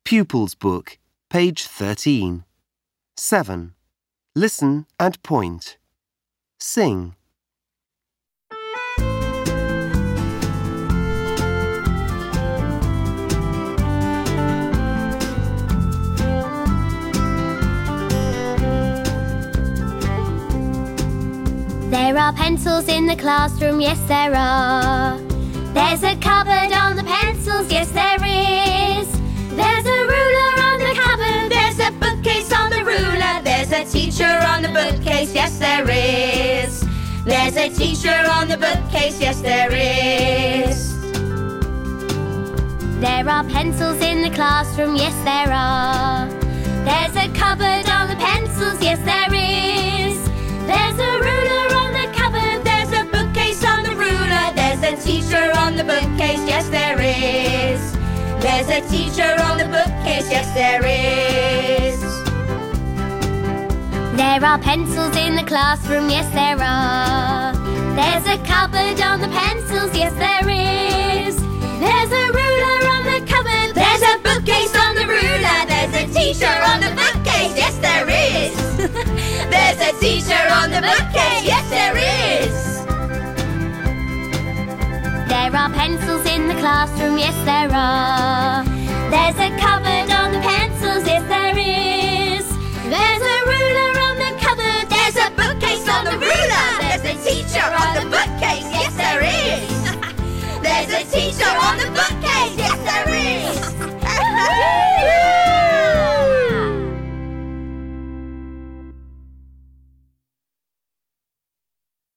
Pupils Book, page 13. 7. Listen and point. Sing. There are pencils in the classroom, yes there are. There's a cupboard on the pencils, yes there is. There's a ruler on the cupboard, there's a bookcase on the ruler. There's a teacher on the bookcase, yes there is. There's a teacher on the bookcase, yes there is. There are pencils in the classroom, yes there are. There's a cupboard on the pencils, yes there is. There's a ruler on the cupboard, there's a bookcase on the ruler. There's a teacher on the bookcase, yes there is. There's a teacher on the bookcase, yes there is. There are pencils in the classroom, yes there are. There's a cupboard on the pencils, yes there is. There's a ruler on the cupboard, there's a bookcase on the ruler. There's a teacher on the bookcase, yes there is. There's a teacher on the bookcase, yes there is. There are pencils in the classroom, yes there are. There's a cupboard on the pencils, yes there is. There's a ruler on the cupboard, there's a bookcase on the ruler. There's a teacher on the bookcase.